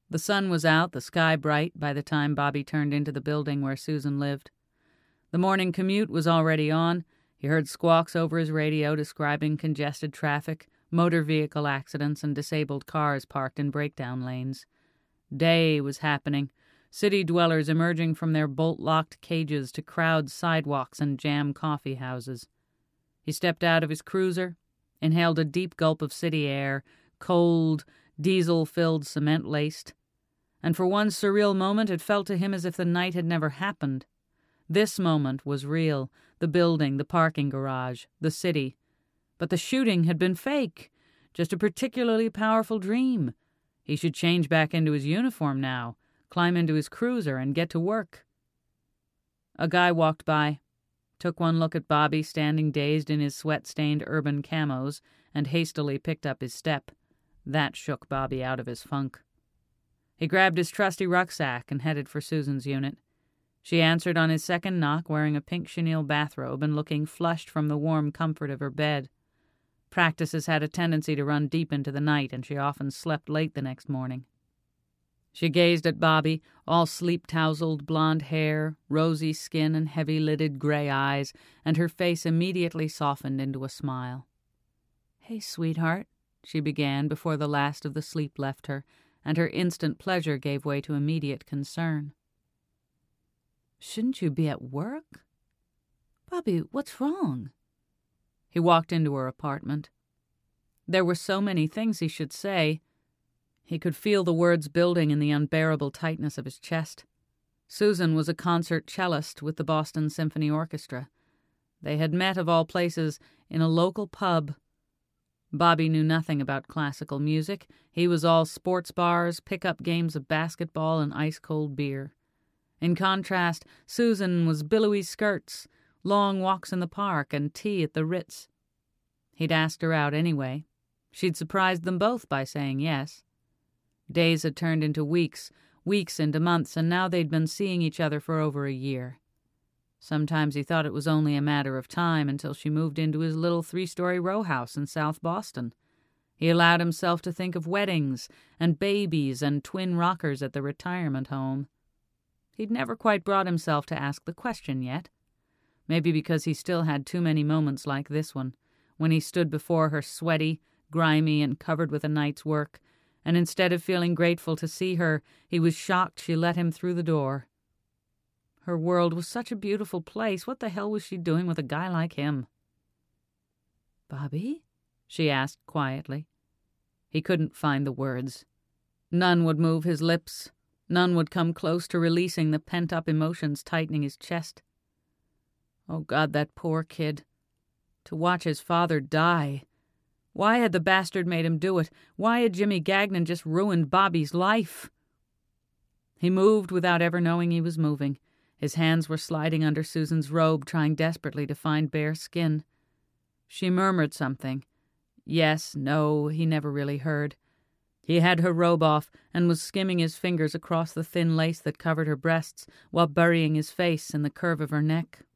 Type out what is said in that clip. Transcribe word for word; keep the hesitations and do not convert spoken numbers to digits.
The sun was out, the sky bright, by the time Bobby turned into the building where Susan lived. The morning commute was already on. He heard squawks over his radio describing congested traffic, motor vehicle accidents, and disabled cars parked in breakdown lanes. Day was happening, city dwellers emerging from their bolt-locked cages to crowd sidewalks and jam coffee houses. He stepped out of his cruiser, inhaled a deep gulp of city air, cold, diesel-filled, cement-laced, and for one surreal moment it felt to him as if the night had never happened. This moment was real, the building, the parking garage, the city. But the shooting had been fake, just a particularly powerful dream. He should change back into his uniform now, climb into his cruiser, and get to work. A guy walked by, took one look at Bobby standing dazed in his sweat-stained urban camos, and hastily picked up his step. That shook Bobby out of his funk. He grabbed his trusty rucksack and headed for Susan's unit. She answered on his second knock wearing a pink chenille bathrobe and looking flushed from the warm comfort of her bed. Practices had a tendency to run deep into the night, and she often slept late the next morning. She gazed at Bobby, all sleep-tousled blonde hair, rosy skin, and heavy-lidded gray eyes, and her face immediately softened into a smile. "Hey, sweetheart," she began before the last of the sleep left her, and her instant pleasure gave way to immediate concern. "Shouldn't you be at work? Bobby, what's wrong?" He walked into her apartment. There were so many things he should say. He could feel the words building in the unbearable tightness of his chest. Susan was a concert cellist with the Boston Symphony Orchestra. They had met, of all places, in a local pub. Bobby knew nothing about classical music. He was all sports bars, pickup games of basketball, and ice-cold beer. In contrast, Susan was billowy skirts, long walks in the park, and tea at the Ritz. He'd asked her out anyway. She'd surprised them both by saying yes. Days had turned into weeks, weeks into months, and now they'd been seeing each other for over a year. Sometimes he thought it was only a matter of time until she moved into his little three-story row house in South Boston. He allowed himself to think of weddings and babies and twin rockers at the retirement home. He'd never quite brought himself to ask the question yet. Maybe because he still had too many moments like this one, when he stood before her sweaty, grimy, and covered with a night's work, and instead of feeling grateful to see her, he was shocked she let him through the door. Her world was such a beautiful place. What the hell was she doing with a guy like him? "Bobby?" she asked quietly. He couldn't find the words. None would move his lips. None would come close to releasing the pent-up emotions tightening his chest. Oh, God, that poor kid. To watch his father die. Why had the bastard made him do it? Why had Jimmy Gagnon just ruined Bobby's life? He moved without ever knowing he was moving. His hands were sliding under Susan's robe, trying desperately to find bare skin. She murmured something. Yes, no, he never really heard. He had her robe off and was skimming his fingers across the thin lace that covered her breasts while burying his face in the curve of her neck.